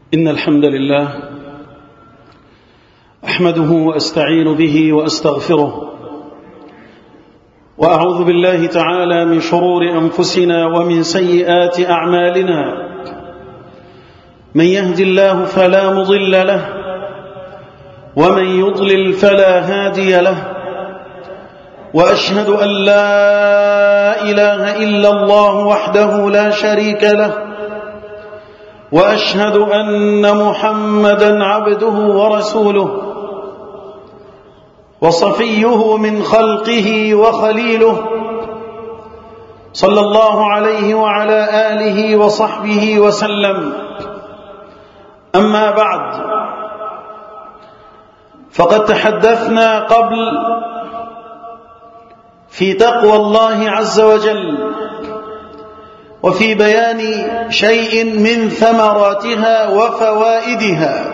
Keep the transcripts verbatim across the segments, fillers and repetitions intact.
إن الحمد لله أحمده وأستعين به وأستغفره، وأعوذ بالله تعالى من شرور أنفسنا ومن سيئات أعمالنا. من يهد الله فلا مضل له، ومن يضلل فلا هادي له، وأشهد أن لا إله إلا الله وحده لا شريك له، وأشهد أن محمدًا عبده ورسوله وصفيه من خلقه وخليله، صلى الله عليه وعلى آله وصحبه وسلم. أما بعد، فقد تحدثنا قبل في تقوى الله عز وجل وفي بيان شيء من ثمراتها وفوائدها،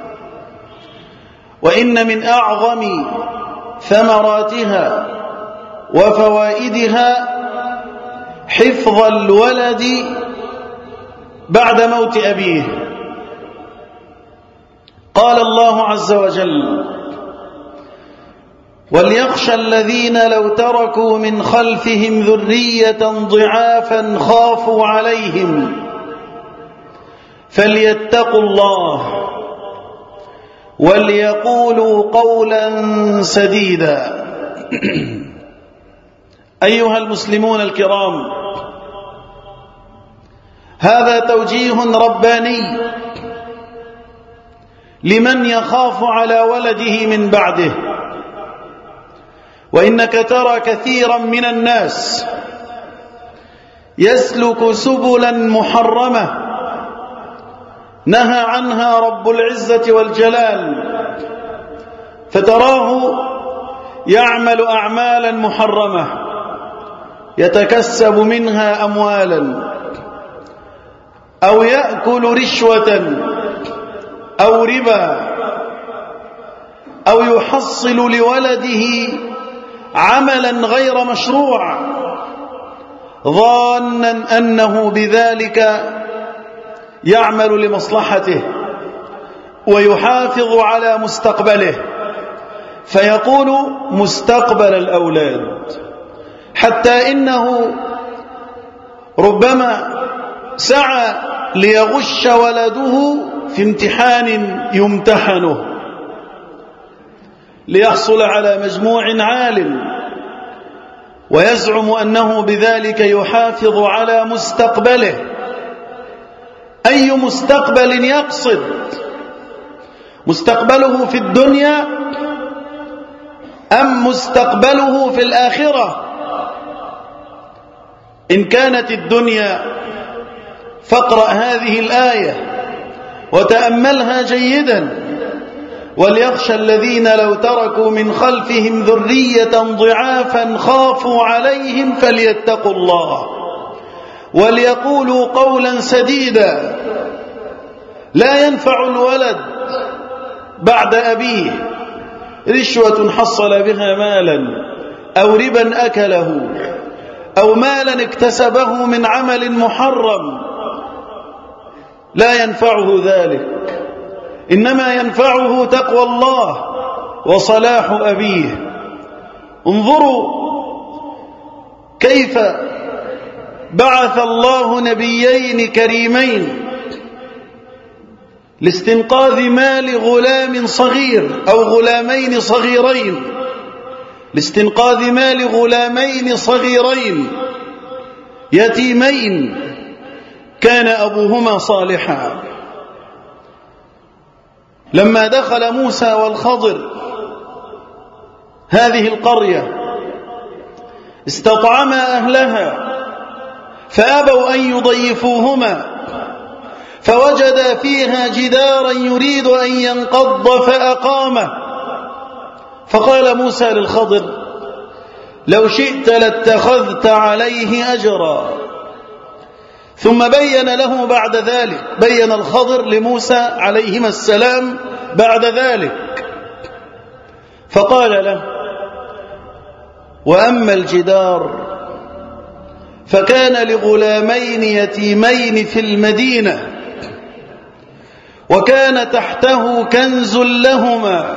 وإن من أعظم ثمراتها وفوائدها حفظ الولد بعد موت أبيه. قال الله عز وجل: وليخشى الذين لو تركوا من خلفهم ذرية ضعافا خافوا عليهم فليتقوا الله وليقولوا قولا سديدا. أيها المسلمون الكرام، هذا توجيه رباني لمن يخاف على ولده من بعده. وإنك ترى كثيرا من الناس يسلك سبلا محرمة نهى عنها رب العزة والجلال، فتراه يعمل أعمالا محرمة يتكسب منها أموالا، أو يأكل رشوة أو ربا، أو يحصل لولده عملا غير مشروع ظانا أنه بذلك يعمل لمصلحته ويحافظ على مستقبله، فيقول مستقبل الأولاد، حتى إنه ربما سعى ليغش ولده في امتحان يمتحنه ليحصل على مجموع عال، ويزعم أنه بذلك يحافظ على مستقبله. أي مستقبل يقصد؟ مستقبله في الدنيا أم مستقبله في الآخرة؟ إن كانت الدنيا فاقرأ هذه الآية وتأملها جيدا: وليخشى الذين لو تركوا من خلفهم ذرية ضعافا خافوا عليهم فليتقوا الله وليقولوا قولا سديدا. لا ينفع الولد بعد أبيه رشوة حصل بها مالا، أو ربا أكله، أو مالا اكتسبه من عمل محرم، لا ينفعه ذلك، إنما ينفعه تقوى الله وصلاح أبيه. انظروا كيف بعث الله نبيين كريمين لاستنقاذ مال غلام صغير أو غلامين صغيرين، لاستنقاذ مال غلامين صغيرين يتيمين كان أبوهما صالحا. لما دخل موسى والخضر هذه القرية استطعما أهلها فأبوا أن يضيفوهما، فوجد فيها جدارا يريد أن ينقض فأقامه، فقال موسى للخضر: لو شئت لاتخذت عليه أجرا. ثم بين له بعد ذلك، بين الخضر لموسى عليهما السلام بعد ذلك، فقال له: وأما الجدار فكان لغلامين يتيمين في المدينة وكان تحته كنز لهما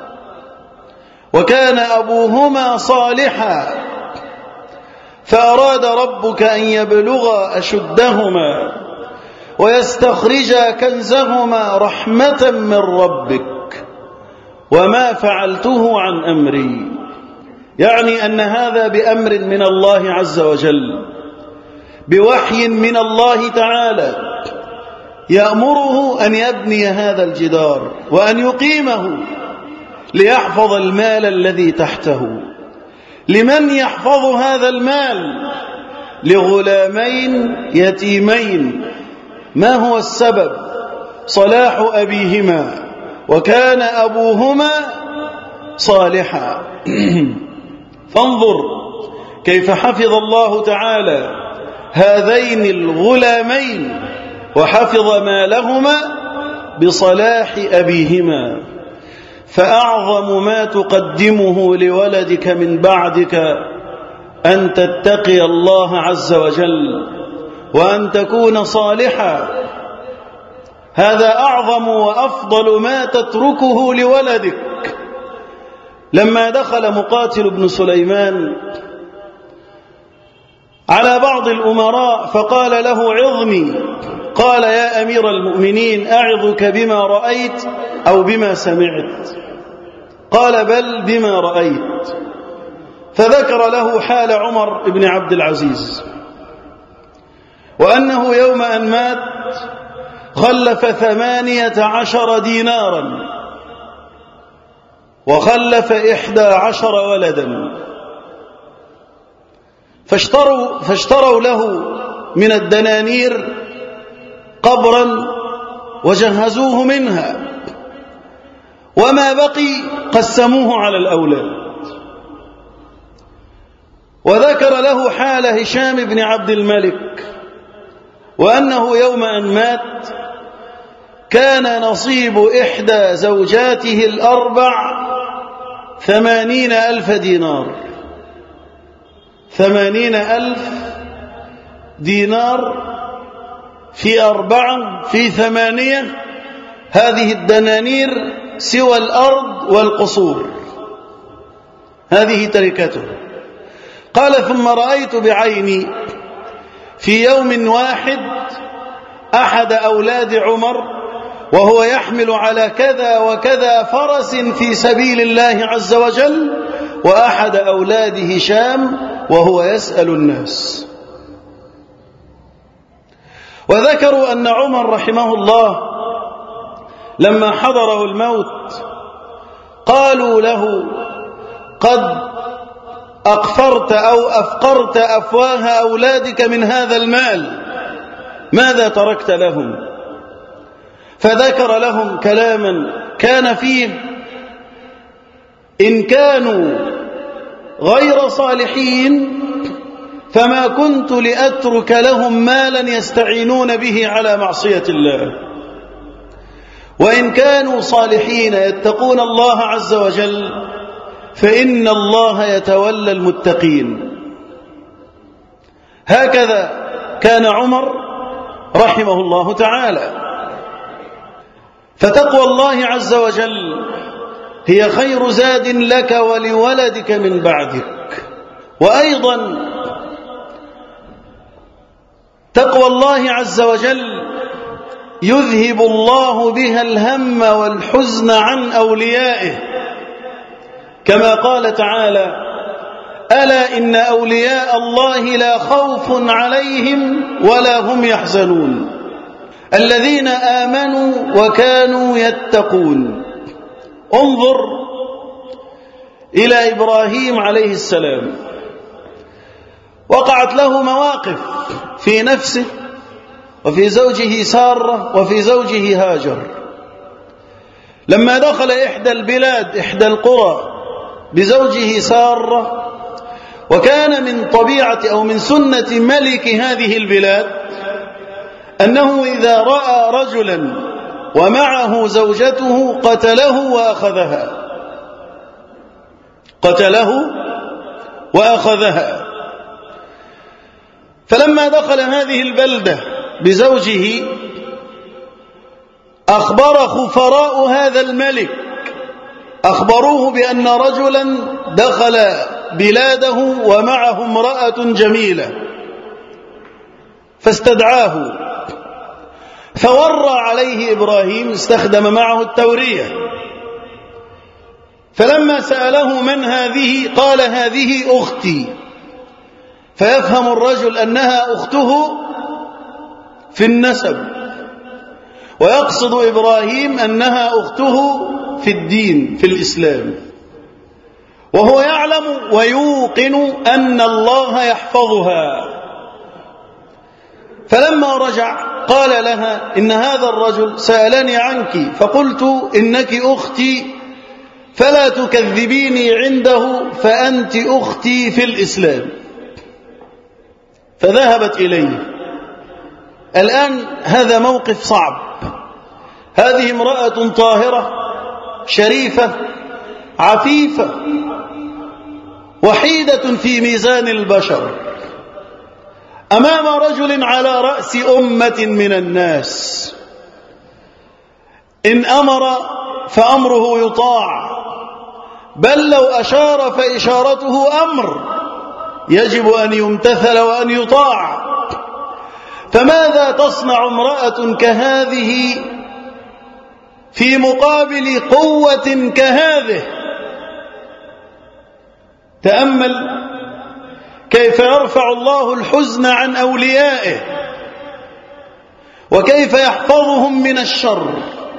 وكان أبوهما صالحا فأراد ربك أن يبلغا أشدهما ويستخرجا كنزهما رحمة من ربك وما فعلته عن أمري، يعني أن هذا بأمر من الله عز وجل، بوحي من الله تعالى يأمره أن يبني هذا الجدار وأن يقيمه ليحفظ المال الذي تحته. لمن يحفظ هذا المال؟ لغلامين يتيمين. ما هو السبب؟ صلاح أبيهما وكان أبوهما صالحا. فانظر كيف حفظ الله تعالى هذين الغلامين وحفظ مالهما بصلاح أبيهما. فأعظم ما تقدمه لولدك من بعدك أن تتقي الله عز وجل وأن تكون صالحا. هذا أعظم وأفضل ما تتركه لولدك. لما دخل مقاتل بن سليمان على بعض الأمراء فقال له عظني، قال يا أمير المؤمنين أعظك بما رأيت أو بما سمعت؟ قال بل بما رأيت. فذكر له حال عمر بن عبد العزيز وأنه يوم أن مات خلف ثمانية عشر دينارا وخلف إحدى عشر ولدا، فاشتروا, فاشتروا له من الدنانير قبرا وجهزوه منها، وما بقي قسموه على الأولاد. وذكر له حال هشام بن عبد الملك وأنه يوم أن مات كان نصيب إحدى زوجاته الأربع ثمانين ألف دينار. ثمانين ألف دينار في أربعة في ثمانية، هذه الدنانير سوى الأرض والقصور، هذه تركته. قال ثم رأيت بعيني في يوم واحد أحد أولاد عمر وهو يحمل على كذا وكذا فرس في سبيل الله عز وجل، وأحد أولاد هشام وهو يسأل الناس. وذكروا أن عمر رحمه الله لما حضره الموت قالوا له قد أقفرت أو أفقرت أفواه أولادك من هذا المال، ماذا تركت لهم؟ فذكر لهم كلاما كان فيه إن كانوا غير صالحين فما كنت لأترك لهم مالا يستعينون به على معصية الله، وإن كانوا صالحين يتقون الله عز وجل فإن الله يتولى المتقين. هكذا كان عمر رحمه الله تعالى. فتقوى الله عز وجل هي خير زاد لك ولولدك من بعدك. وأيضا تقوى الله عز وجل يذهب الله بها الهم والحزن عن أوليائه، كما قال تعالى ألا إن أولياء الله لا خوف عليهم ولا هم يحزنون الذين آمنوا وكانوا يتقون. انظر إلى إبراهيم عليه السلام، وقعت له مواقف في نفسه وفي زوجه سارة وفي زوجه هاجر. لما دخل إحدى البلاد إحدى القرى بزوجه سارة، وكان من طبيعة أو من سنة ملك هذه البلاد أنه إذا رأى رجلا ومعه زوجته قتله وأخذها قتله وأخذها. فلما دخل هذه البلدة بزوجه أخبر خفراء هذا الملك، أخبروه بأن رجلا دخل بلاده ومعه امرأة جميلة، فاستدعاه فورى عليه إبراهيم، استخدم معه التورية. فلما سأله من هذه قال هذه أختي، فيفهم الرجل أنها أخته في النسب، ويقصد إبراهيم أنها أخته في الدين في الإسلام، وهو يعلم ويوقن أن الله يحفظها. فلما رجع قال لها إن هذا الرجل سألني عنك، فقلت إنك أختي فلا تكذبيني عنده، فأنت أختي في الإسلام. فذهبت إليه. الآن هذا موقف صعب، هذه امرأة طاهرة شريفة عفيفة وحيدة في ميزان البشر أمام رجل على رأس أمة من الناس، إن أمر فأمره يطاع، بل لو أشار فإشارته أمر يجب أن يمتثل وأن يطاع. فماذا تصنع امرأة كهذه في مقابل قوة كهذه؟ تأمل كيف يرفع الله الحزن عن أوليائه، وكيف يحفظهم من الشر،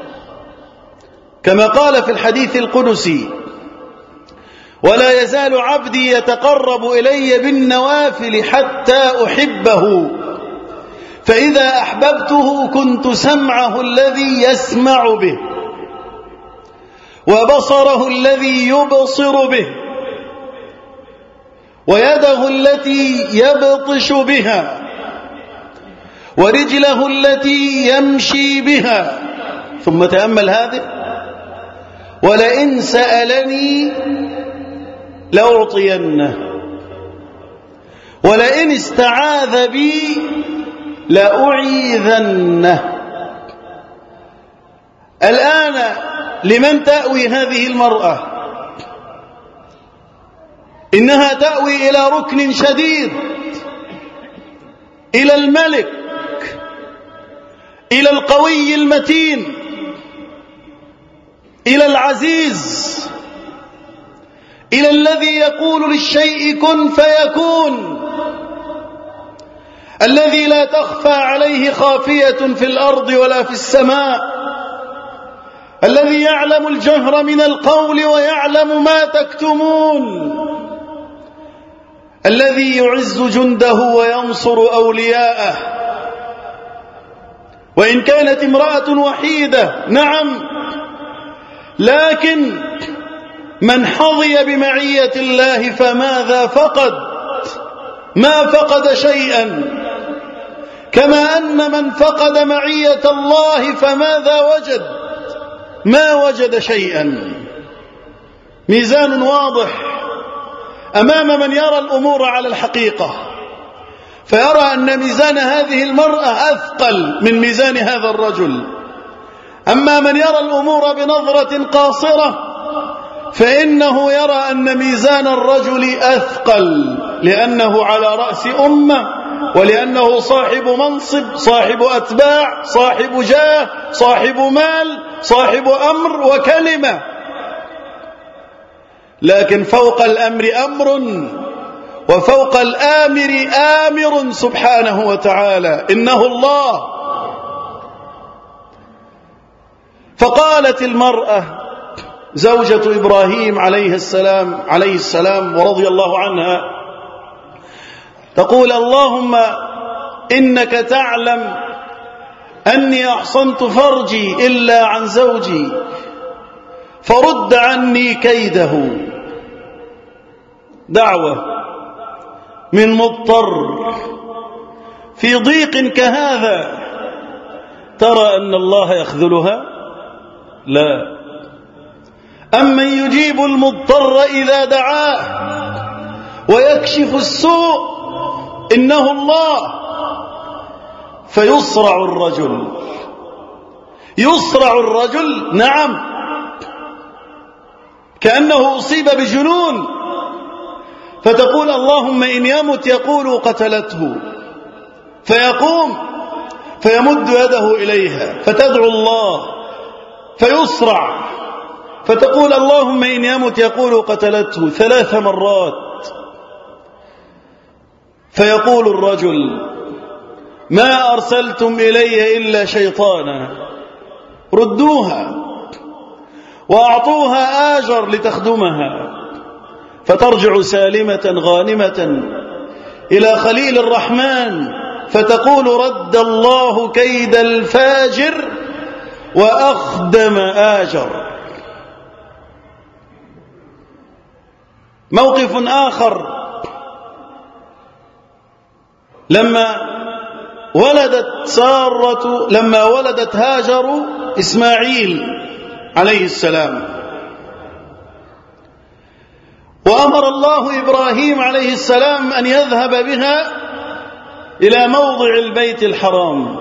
كما قال في الحديث القدسي: ولا يزال عبدي يتقرب إلي بالنوافل حتى أحبه، فإذا أحببته كنت سمعه الذي يسمع به، وبصره الذي يبصر به، ويده التي يبطش بها، ورجله التي يمشي بها. ثم تأمل هذه: ولئن سألني لأعطينه، ولئن استعاذ بي لأعيذنه. الآن لمن تأوي هذه المرأة؟ إنها تأوي إلى ركن شديد، إلى الملك، إلى القوي المتين، إلى العزيز، إلى الذي يقول للشيء كن فيكون، الذي لا تخفى عليه خافية في الأرض ولا في السماء، الذي يعلم الجهر من القول ويعلم ما تكتمون، الذي يعز جنده وينصر أولياءه. وإن كانت امرأة وحيدة نعم، لكن من حظي بمعية الله فماذا فقد؟ ما فقد شيئا، كما أن من فقد معية الله فماذا وجد؟ ما وجد شيئا. ميزان واضح أمام من يرى الأمور على الحقيقة، فيرى أن ميزان هذه المرأة أثقل من ميزان هذا الرجل. أما من يرى الأمور بنظرة قاصرة فإنه يرى أن ميزان الرجل أثقل، لأنه على رأس أمة، ولأنه صاحب منصب، صاحب أتباع، صاحب جاه، صاحب مال، صاحب أمر وكلمة. لكن فوق الأمر أمر، وفوق الآمر آمر سبحانه وتعالى، إنه الله. فقالت المرأة زوجة إبراهيم عليه السلام عليه السلام ورضي الله عنها، تقول: اللهم إنك تعلم أني أحصنت فرجي إلا عن زوجي، فرد عني كيده. دعوة من مضطر في ضيق كهذا، ترى أن الله يخذلها؟ لا. أمن يجيب المضطر إذا دعاه ويكشف السوء إنه الله. فيصرع الرجل، يصرع الرجل، نعم، كأنه أصيب بجنون، فتقول اللهم إن يمت يقول قتلته، فيقوم فيمد يده إليها فتدعو الله فيصرع، فتقول اللهم إن يمت يقول قتلته ثلاث مرات، فيقول الرجل ما أرسلتم إلي إلا شيطانا، ردوها وأعطوها آجر لتخدمها، فترجع سالمة غانمة إلى خليل الرحمن فتقول رد الله كيد الفاجر وأخدم آجر. موقف آخر لما ولدت سارة لما ولدت هاجر إسماعيل عليه السلام، وأمر الله إبراهيم عليه السلام أن يذهب بها إلى موضع البيت الحرام،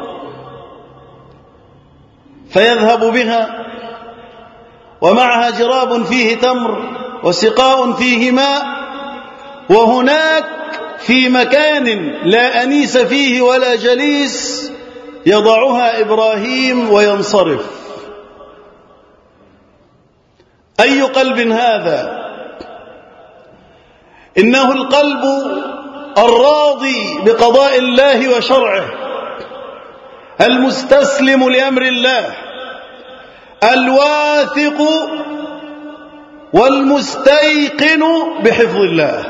فيذهب بها ومعها جراب فيه تمر وسقاء فيه ماء، وهناك في مكان لا أنيس فيه ولا جليس يضعها إبراهيم وينصرف. أي قلب هذا؟ إنه القلب الراضي بقضاء الله وشرعه، المستسلم لأمر الله، الواثق والمستيقن بحفظ الله،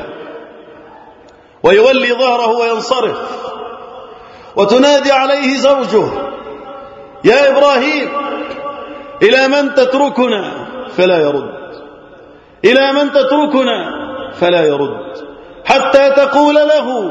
ويولي ظهره وينصرف. وتنادي عليه زوجه يا إبراهيم إلى من تتركنا؟ فلا يرد، إلى من تتركنا؟ فلا يرد، حتى تقول له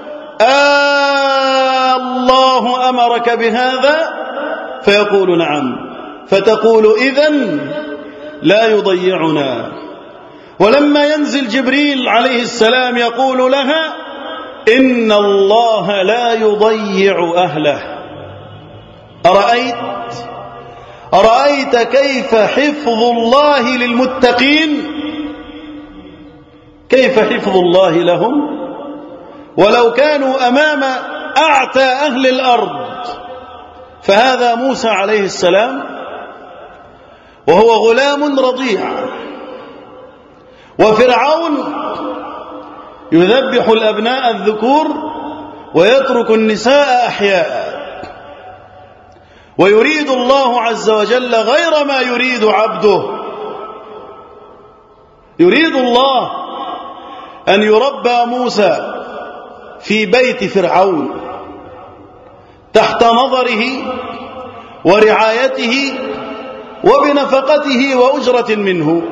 آه الله أمرك بهذا؟ فيقول نعم، فتقول إذن لا يضيعنا. ولما ينزل جبريل عليه السلام يقول لها إن الله لا يضيع أهله. أرأيت أرأيت كيف حفظ الله للمتقين، كيف حفظ الله لهم، ولو كانوا أمام أعتى أهل الأرض. فهذا موسى عليه السلام وهو غلام رضيع، وفرعون يذبح الأبناء الذكور ويترك النساء أحياء، ويريد الله عز وجل غير ما يريد عبده. يريد الله أن يربى موسى في بيت فرعون تحت نظره ورعايته وبنفقته وأجرة منه.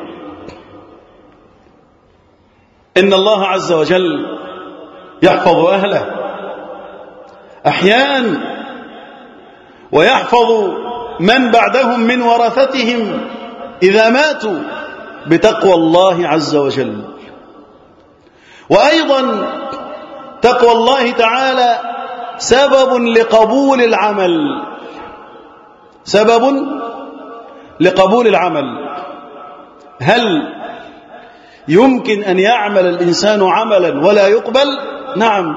إن الله عز وجل يحفظ أهله أحياء، ويحفظ من بعدهم من ورثتهم إذا ماتوا بتقوى الله عز وجل. وأيضا تقوى الله تعالى سبب لقبول العمل، سبب لقبول العمل. هل يمكن أن يعمل الإنسان عملا ولا يقبل؟ نعم.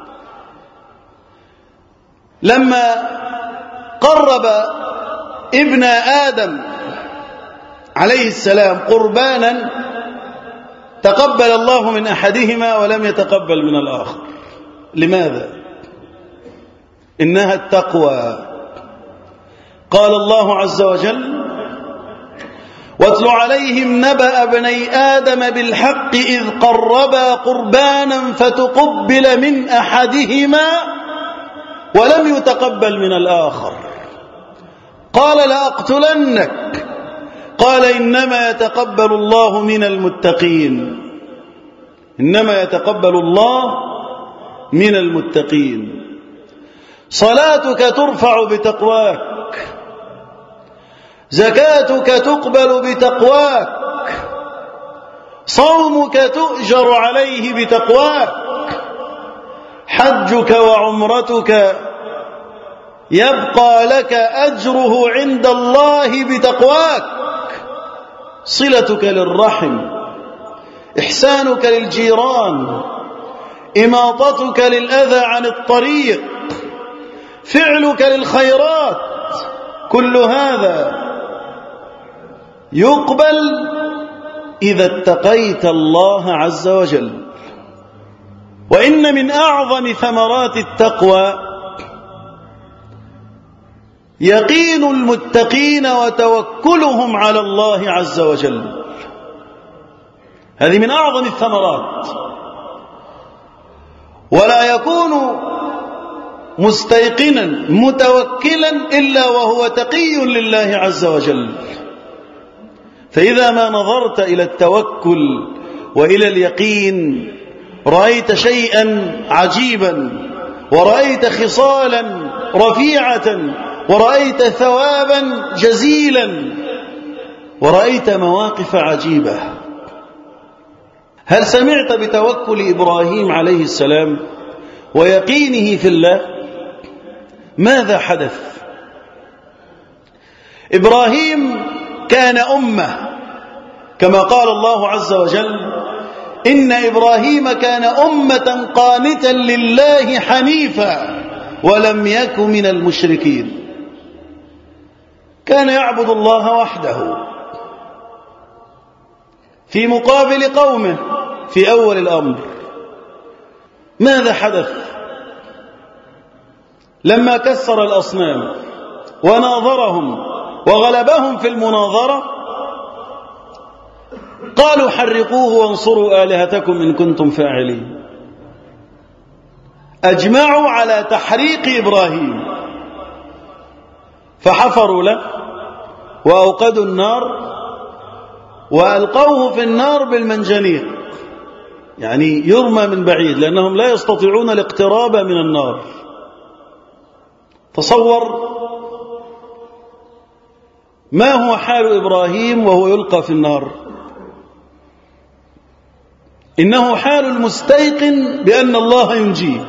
لما قرب ابن آدم عليه السلام قربانا تقبل الله من أحدهما ولم يتقبل من الآخر. لماذا؟ إنها التقوى. قال الله عز وجل واتل عليهم نبأ ابني آدم بالحق إذ قربا قربانا فتقبل من أحدهما ولم يتقبل من الآخر، قال لأقتلنك، قال إنما يتقبل الله من المتقين، إنما يتقبل الله من المتقين. صلاتك ترفع بتقواك، زكاتك تقبل بتقواك، صومك تؤجر عليه بتقواك، حجك وعمرتك يبقى لك أجره عند الله بتقواك، صلتك للرحم، إحسانك للجيران، إماطتك للأذى عن الطريق، فعلك للخيرات، كل هذا يقبل إذا اتقيت الله عز وجل. وإن من أعظم ثمرات التقوى يقين المتقين وتوكلهم على الله عز وجل، هذه من أعظم الثمرات. ولا يكون مستيقنا متوكلا إلا وهو تقي لله عز وجل. فإذا ما نظرت إلى التوكل وإلى اليقين رأيت شيئا عجيبا، ورأيت خصالا رفيعة، ورأيت ثوابا جزيلا، ورأيت مواقف عجيبة. هل سمعت بتوكل إبراهيم عليه السلام ويقينه في الله؟ ماذا حدث؟ إبراهيم كان أمة، كما قال الله عز وجل: إن إبراهيم كان أمة قانتا لله حنيفا ولم يك من المشركين. كان يعبد الله وحده في مقابل قومه في أول الأمر. ماذا حدث لما كسر الأصنام وناظرهم وغلبهم في المناظرة؟ قالوا: حرقوه وانصروا آلهتكم إن كنتم فاعلين. أجمعوا على تحريق إبراهيم، فحفروا له وأوقدوا النار وألقوه في النار بالمنجنيق، يعني يرمى من بعيد لأنهم لا يستطيعون الاقتراب من النار. تصور ما هو حال إبراهيم وهو يلقى في النار. إنه حال المستيقن بأن الله ينجيه،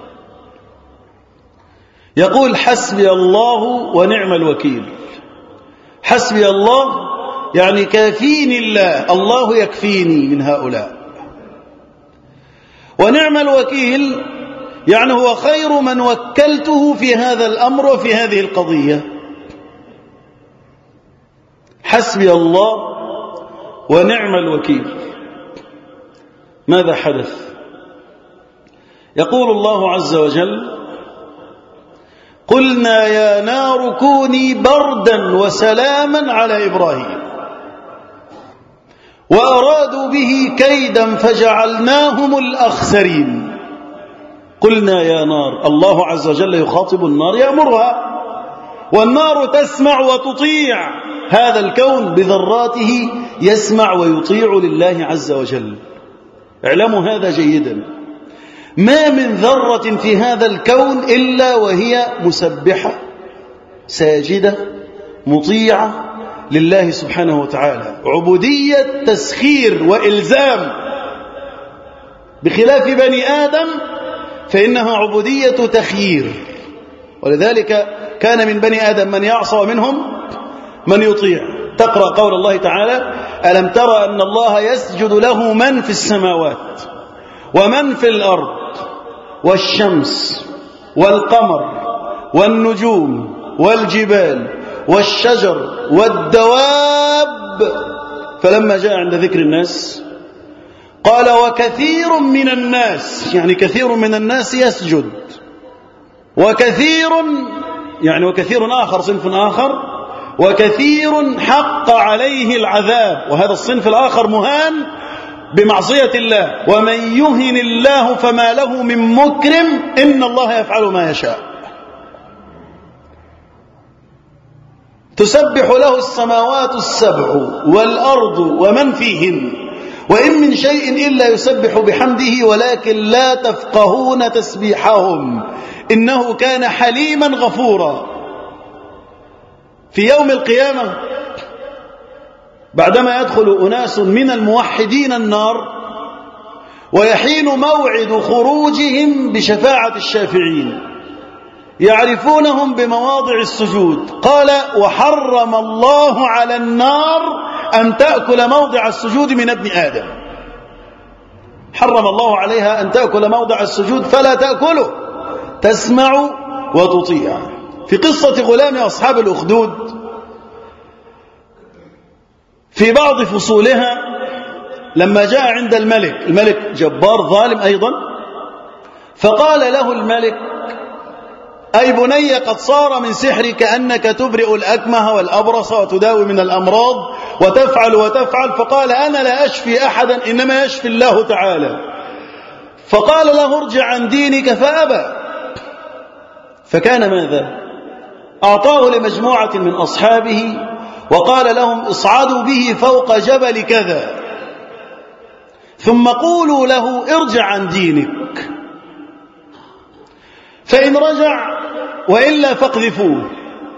يقول: حسبي الله ونعم الوكيل. حسبي الله يعني كافيني الله، الله يكفيني من هؤلاء. ونعم الوكيل يعني هو خير من وكلته في هذا الأمر وفي هذه القضية. حسبي الله ونعم الوكيل. ماذا حدث؟ يقول الله عز وجل: قلنا يا نار كوني بردا وسلاما على إبراهيم وأرادوا به كيدا فجعلناهم الأخسرين. قلنا يا نار، الله عز وجل يخاطب النار يأمرها، والنار تسمع وتطيع. هذا الكون بذراته يسمع ويطيع لله عز وجل. اعلموا هذا جيدا، ما من ذرة في هذا الكون إلا وهي مسبحة ساجدة مطيعة لله سبحانه وتعالى، عبودية تسخير وإلزام، بخلاف بني آدم فإنها عبودية تخيير. ولذلك كان من بني آدم من يعصى ومنهم من يطيع. تقرأ قول الله تعالى: ألم ترى أن الله يسجد له من في السماوات ومن في الأرض والشمس والقمر والنجوم والجبال والشجر والدواب. فلما جاء عند ذكر الناس قال: وكثير من الناس، يعني كثير من الناس يسجد، وكثير يعني وكثير آخر صنف آخر، وكثير حق عليه العذاب، وهذا الصنف الآخر مهان بمعصية الله. ومن يهن الله فما له من مكرم إن الله يفعل ما يشاء. تسبح له السماوات السبع والأرض ومن فيهن وإن من شيء إلا يسبح بحمده ولكن لا تفقهون تسبيحهم إنه كان حليما غفورا. في يوم القيامة بعدما يدخل أناس من الموحدين النار ويحين موعد خروجهم بشفاعة الشافعين، يعرفونهم بمواضع السجود. قال وحرم الله على النار أن تأكل موضع السجود من ابن آدم. حرم الله عليها أن تأكل موضع السجود فلا تأكله، تسمع وتطيع. في قصة غلام أصحاب الأخدود في بعض فصولها لما جاء عند الملك، الملك جبار ظالم أيضا، فقال له الملك أي بني قد صار من سحرك أنك تبرئ الأكمه والأبرص وتداوي من الأمراض وتفعل وتفعل. فقال أنا لا أشفي أحدا إنما يشفي الله تعالى. فقال له ارجع عن دينك فأبى. فكان ماذا؟ أعطاه لمجموعة من أصحابه وقال لهم اصعدوا به فوق جبل كذا ثم قولوا له ارجع عن دينك، فإن رجع وإلا فاقذفوه.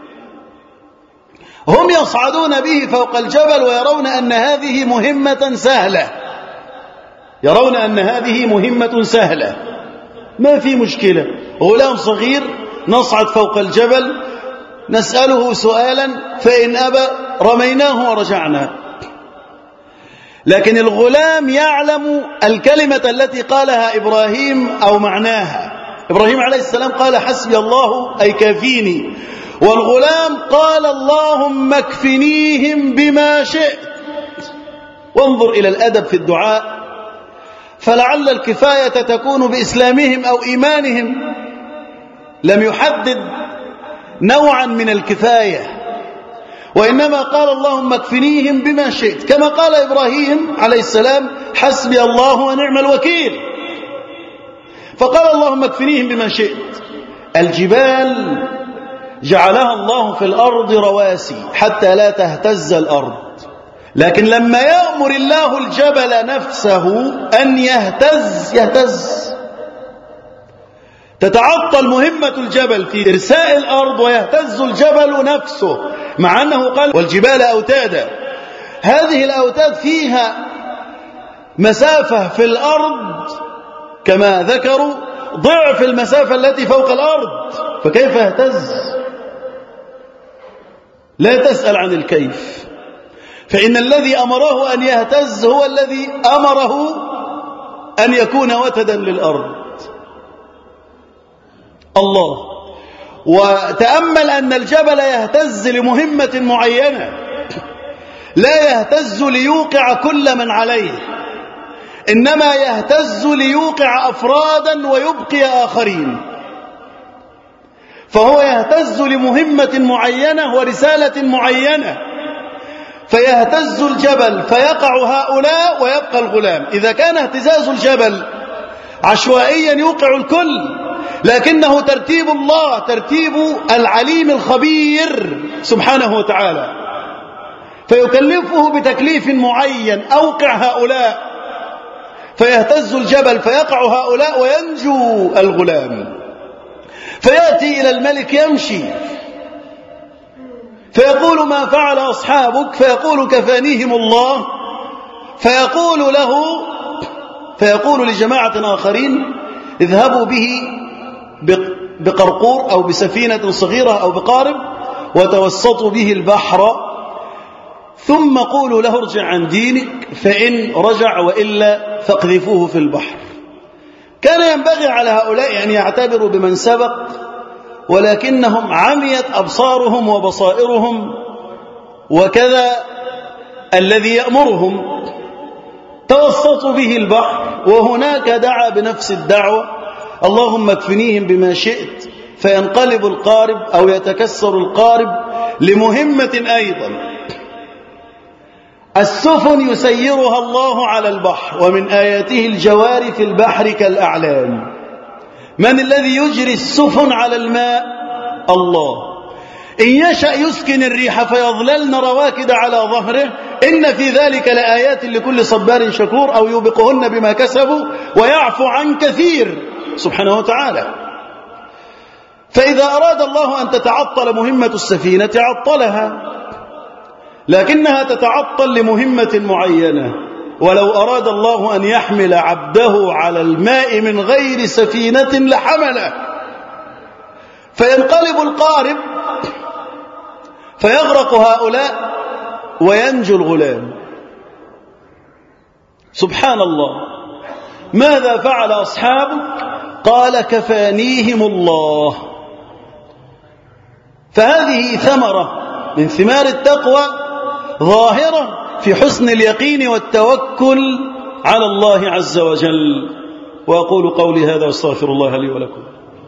هم يصعدون به فوق الجبل ويرون أن هذه مهمة سهلة، يرون أن هذه مهمة سهلة، ما في مشكلة، غلام صغير نصعد فوق الجبل نسأله سؤالا فإن أبى رميناه ورجعنا. لكن الغلام يعلم الكلمة التي قالها إبراهيم أو معناها. إبراهيم عليه السلام قال حسبي الله أي كافيني، والغلام قال اللهم اكفنيهم بما شئت. وانظر إلى الأدب في الدعاء، فلعل الكفاية تكون بإسلامهم أو إيمانهم، لم يحدد نوعا من الكفاية، وإنما قال اللهم اكفنيهم بما شئت، كما قال إبراهيم عليه السلام حسبي الله ونعم الوكيل. فقال اللهم اكفنيهم بما شئت. الجبال جعلها الله في الأرض رواسي حتى لا تهتز الأرض، لكن لما يأمر الله الجبل نفسه أن يهتز يهتز، تتعطل مهمة الجبل في إرساء الأرض ويهتز الجبل نفسه، مع أنه قال والجبال أوتادا. هذه الأوتاد فيها مسافة في الأرض كما ذكروا ضعف المسافة التي فوق الأرض، فكيف يهتز؟ لا تسأل عن الكيف، فإن الذي أمره أن يهتز هو الذي أمره أن يكون وتدا للأرض. الله. وتأمل أن الجبل يهتز لمهمة معينة، لا يهتز ليوقع كل من عليه، إنما يهتز ليوقع أفرادا ويبقي آخرين. فهو يهتز لمهمة معينة ورسالة معينة، فيهتز الجبل فيقع هؤلاء ويبقى الغلام. إذا كان اهتزاز الجبل عشوائيا يوقع الكل، لكنه ترتيب الله، ترتيب العليم الخبير سبحانه وتعالى، فيكلفه بتكليف معين، أوقع هؤلاء فيهتز الجبل فيقع هؤلاء وينجو الغلام. فيأتي إلى الملك يمشي فيقول ما فعل أصحابك؟ فيقول كفانيهم الله. فيقول له فيقول لجماعة آخرين اذهبوا به بقرقور أو بسفينة صغيرة أو بقارب وتوسطوا به البحر، ثم قولوا له ارجع عن دينك، فإن رجع وإلا فاقذفوه في البحر. كان ينبغي على هؤلاء أن يعتبروا بمن سبق، ولكنهم عميت أبصارهم وبصائرهم، وكذا الذي يأمرهم. توسطوا به البحر، وهناك دعا بنفس الدعوة اللهم اكفنيهم بما شئت، فينقلب القارب أو يتكسر القارب لمهمة أيضا. السفن يسيرها الله على البحر، ومن آياته الجوار في البحر كالأعلام. من الذي يجري السفن على الماء؟ الله. إن يشأ يسكن الريح فيظللن رواكد على ظهره، إن في ذلك لآيات لكل صبار شكور، أو يوبقهن بما كسبوا ويعفو عن كثير سبحانه وتعالى. فإذا أراد الله أن تتعطل مهمة السفينة عطلها، لكنها تتعطل لمهمة معينة. ولو أراد الله أن يحمل عبده على الماء من غير سفينة لحمله، فينقلب القارب فيغرق هؤلاء وينجو الغلام. سبحان الله. ماذا فعل أصحابك؟ قال كفانيهم الله. فهذه ثمرة من ثمار التقوى ظاهرة في حسن اليقين والتوكل على الله عز وجل. وأقول قولي هذا واستغفر الله لي ولكم.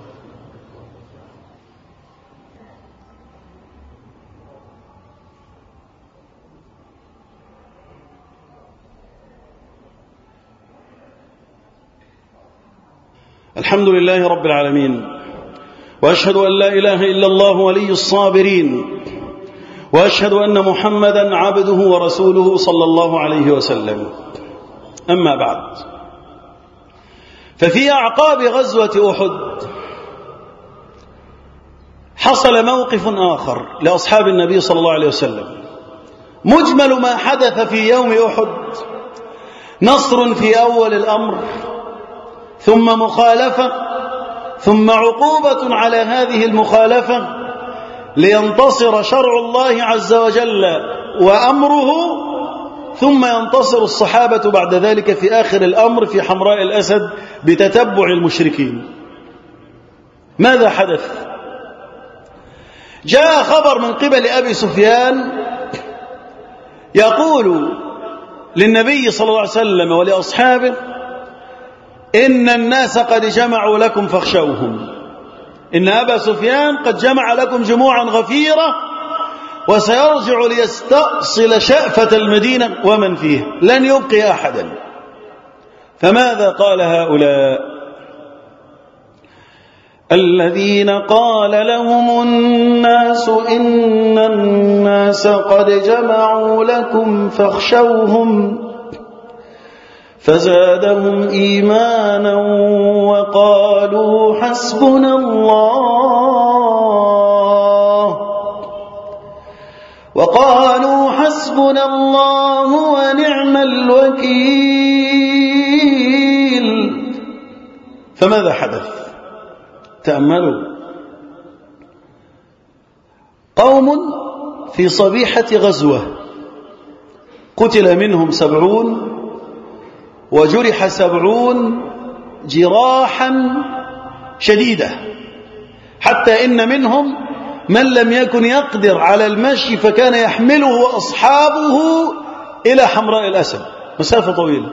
الحمد لله رب العالمين، وأشهد أن لا إله إلا الله ولي الصابرين، وأشهد أن محمدا عبده ورسوله صلى الله عليه وسلم. أما بعد، ففي أعقاب غزوة أحد حصل موقف آخر لأصحاب النبي صلى الله عليه وسلم. مجمل ما حدث في يوم أحد نصر في أول الأمر، ثم مخالفة، ثم عقوبة على هذه المخالفة لينتصر شرع الله عز وجل وأمره، ثم ينتصر الصحابة بعد ذلك في آخر الأمر في حمراء الأسد بتتبع المشركين. ماذا حدث؟ جاء خبر من قبل أبي سفيان يقول للنبي صلى الله عليه وسلم ولأصحابه: إن الناس قد جمعوا لكم فاخشوهم. إن أبا سفيان قد جمع لكم جموعا غفيرة وسيرجع ليستأصل شأفة المدينة ومن فيها، لن يبقي أحدا. فماذا قال هؤلاء الذين قال لهم الناس إن الناس قد جمعوا لكم فاخشوهم فزادهم إيمانا وقالوا حسبنا الله وقالوا حسبنا الله ونعم الوكيل. فماذا حدث؟ تأملوا. قوم في صبيحة غزوة قتل منهم سبعون وجرح سبعون جراحا شديدة، حتى إن منهم من لم يكن يقدر على المشي فكان يحمله أصحابه إلى حمراء الأسد، مسافة طويلة،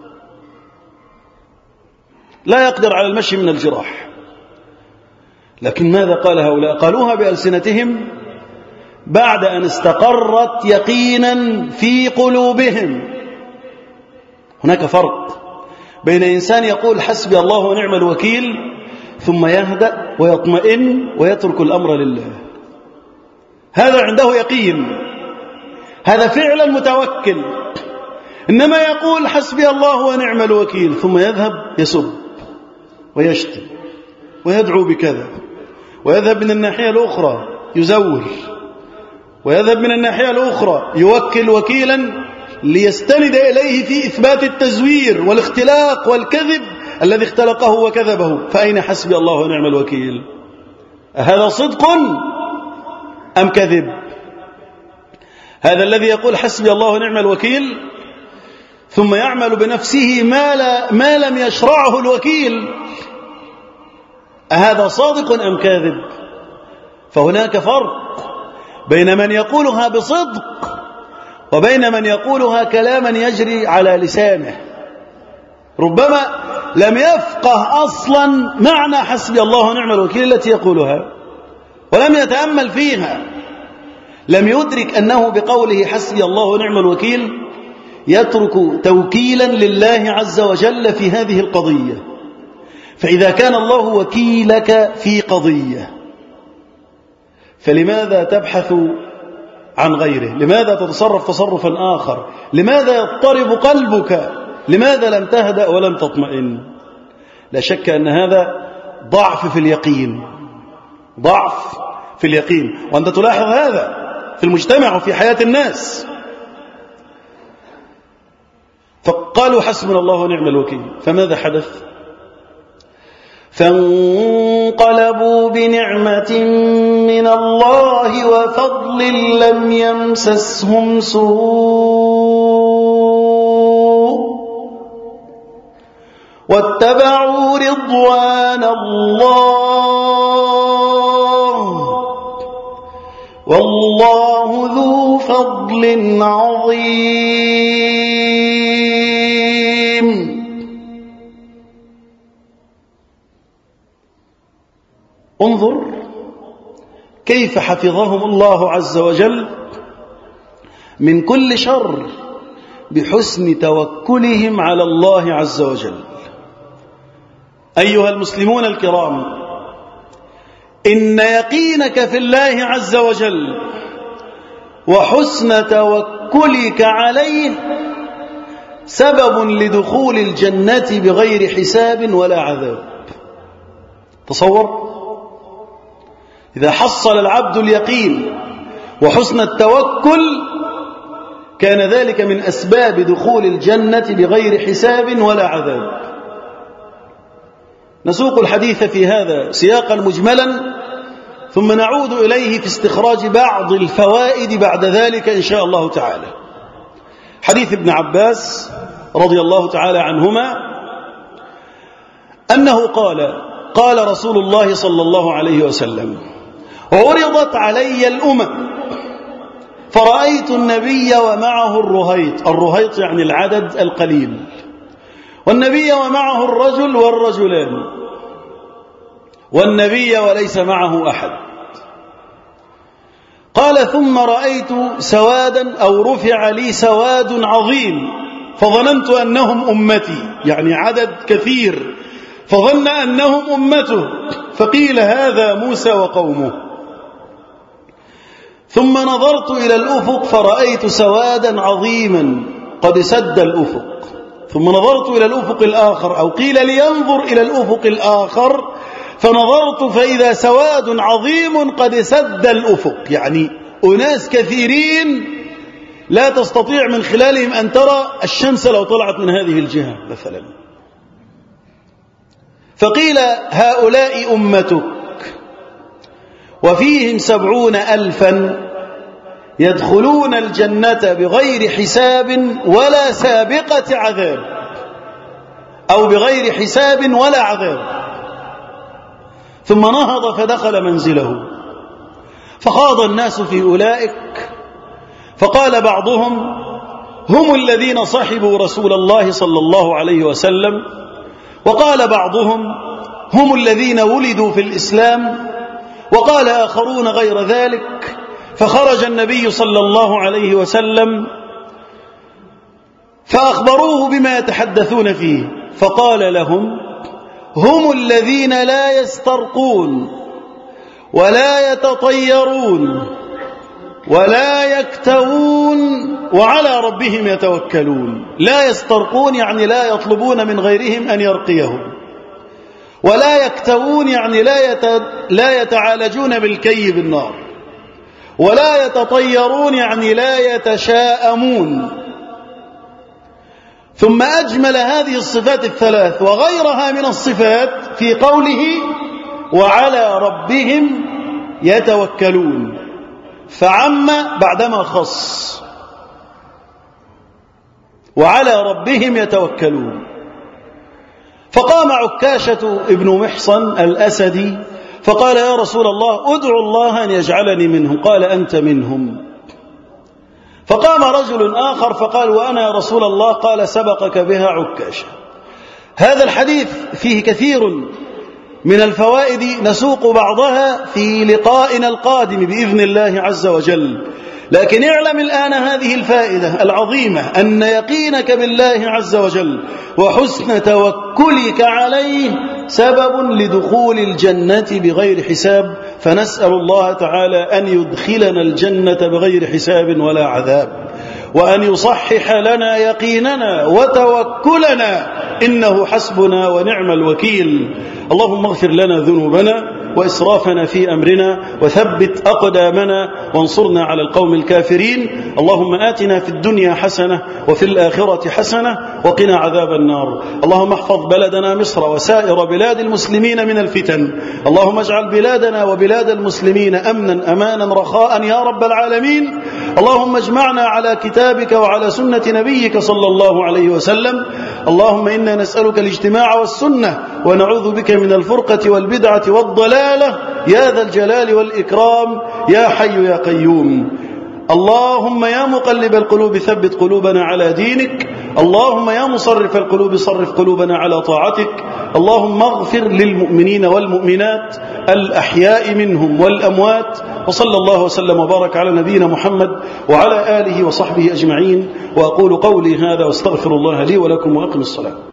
لا يقدر على المشي من الجراح. لكن ماذا قال هؤلاء؟ قالوها بألسنتهم بعد أن استقرت يقينا في قلوبهم. هناك فرق بين إنسان يقول حسبي الله ونعم الوكيل ثم يهدأ ويطمئن ويترك الأمر لله، هذا عنده يقين، هذا فعلا متوكل. إنما يقول حسبي الله ونعم الوكيل ثم يذهب يسب ويشتم ويدعو بكذا، ويذهب من الناحية الأخرى يزور، ويذهب من الناحية الأخرى يوكل وكيلا ليستند إليه في إثبات التزوير والاختلاق والكذب الذي اختلقه وكذبه. فأين حسبي الله ونعم الوكيل؟ هذا صدق أم كذب؟ هذا الذي يقول حسبي الله ونعم الوكيل ثم يعمل بنفسه ما, لا ما لم يشرعه الوكيل، هذا صادق أم كاذب؟ فهناك فرق بين من يقولها بصدق وبين من يقولها كلاما يجري على لسانه، ربما لم يفقه أصلا معنى حسبي الله ونعم الوكيل التي يقولها، ولم يتأمل فيها، لم يدرك أنه بقوله حسبي الله ونعم الوكيل يترك توكيلا لله عز وجل في هذه القضية. فإذا كان الله وكيلك في قضية فلماذا تبحث عن غيره؟ لماذا تتصرف تصرفا آخر؟ لماذا يضطرب قلبك؟ لماذا لم تهدأ ولم تطمئن؟ لا شك أن هذا ضعف في اليقين، ضعف في اليقين، وأنت تلاحظ هذا في المجتمع وفي حياة الناس. فقالوا حسبنا الله ونعم الوكيل. فماذا حدث؟ فانقلبوا بنعمة من الله وفضل لم يمسسهم سوء واتبعوا رضوان الله والله ذو فضل عظيم. انظر كيف حفظهم الله عز وجل من كل شر بحسن توكلهم على الله عز وجل. أيها المسلمون الكرام، إن يقينك في الله عز وجل وحسن توكلك عليه سبب لدخول الجنة بغير حساب ولا عذاب. تصور إذا حصل العبد اليقين وحسن التوكل كان ذلك من أسباب دخول الجنة بغير حساب ولا عذاب. نسوق الحديث في هذا سياقا مجملا ثم نعود إليه في استخراج بعض الفوائد بعد ذلك إن شاء الله تعالى. حديث ابن عباس رضي الله تعالى عنهما أنه قال قال رسول الله صلى الله عليه وسلم: عرضت علي الأمم فرأيت النبي ومعه الرهيط. الرهيط يعني العدد القليل، والنبي ومعه الرجل والرجلان، والنبي وليس معه أحد. قال: ثم رأيت سوادا أو رفع لي سواد عظيم فظننت أنهم أمتي، يعني عدد كثير، فظن أنهم أمته، فقيل: هذا موسى وقومه. ثم نظرت إلى الأفق فرأيت سوادا عظيما قد سد الأفق. ثم نظرت إلى الأفق الآخر، أو قيل لينظر إلى الأفق الآخر، فنظرت فإذا سواد عظيم قد سد الأفق، يعني أناس كثيرين لا تستطيع من خلالهم أن ترى الشمس لو طلعت من هذه الجهة مثلا. فقيل: هؤلاء أمتك، وفيهم سبعون ألفا يدخلون الجنة بغير حساب ولا سابقة عذاب، أو بغير حساب ولا عذاب. ثم نهض فدخل منزله، فخاض الناس في أولئك، فقال بعضهم: هم الذين صحبوا رسول الله صلى الله عليه وسلم، وقال بعضهم: هم الذين ولدوا في الإسلام، وقال آخرون غير ذلك. فخرج النبي صلى الله عليه وسلم فأخبروه بما يتحدثون فيه، فقال لهم: هم الذين لا يسترقون ولا يتطيرون ولا يكتوون وعلى ربهم يتوكلون. لا يسترقون يعني لا يطلبون من غيرهم أن يرقيهم، ولا يكتوون يعني لا يت... لا يتعالجون بالكي بالنار، ولا يتطيرون يعني لا يتشاءمون. ثم أجمل هذه الصفات الثلاث وغيرها من الصفات في قوله: وعلى ربهم يتوكلون، فعم بعدما خص، وعلى ربهم يتوكلون. فقام عكاشة ابن محصن الأسدي فقال: يا رسول الله، أدعو الله أن يجعلني منهم. قال: أنت منهم. فقام رجل آخر فقال: وأنا يا رسول الله. قال: سبقك بها عكاشة. هذا الحديث فيه كثير من الفوائد نسوق بعضها في لقائنا القادم بإذن الله عز وجل، لكن اعلم الآن هذه الفائدة العظيمة، أن يقينك بالله عز وجل وحسن توكلك عليه سبب لدخول الجنة بغير حساب. فنسأل الله تعالى أن يدخلنا الجنة بغير حساب ولا عذاب، وأن يصحح لنا يقيننا وتوكلنا، إنه حسبنا ونعم الوكيل. اللهم اغفر لنا ذنوبنا وإسرافنا في أمرنا وثبت أقدامنا وانصرنا على القوم الكافرين. اللهم آتنا في الدنيا حسنة وفي الآخرة حسنة وقنا عذاب النار. اللهم احفظ بلدنا مصر وسائر بلاد المسلمين من الفتن. اللهم اجعل بلادنا وبلاد المسلمين أمنا أمانا رخاء يا رب العالمين. اللهم اجمعنا على كتابك وعلى سنة نبيك صلى الله عليه وسلم. اللهم إنا نسألك الاجتماع والسنة ونعوذ بك من الفرقة والبدعة والضلالة يا ذا الجلال والإكرام يا حي يا قيوم. اللهم يا مقلب القلوب ثبت قلوبنا على دينك. اللهم يا مصرف القلوب صرف قلوبنا على طاعتك. اللهم اغفر للمؤمنين والمؤمنات الأحياء منهم والأموات. وصلى الله وسلم وبارك على نبينا محمد وعلى آله وصحبه أجمعين. وأقول قولي هذا واستغفر الله لي ولكم وأقم الصلاة.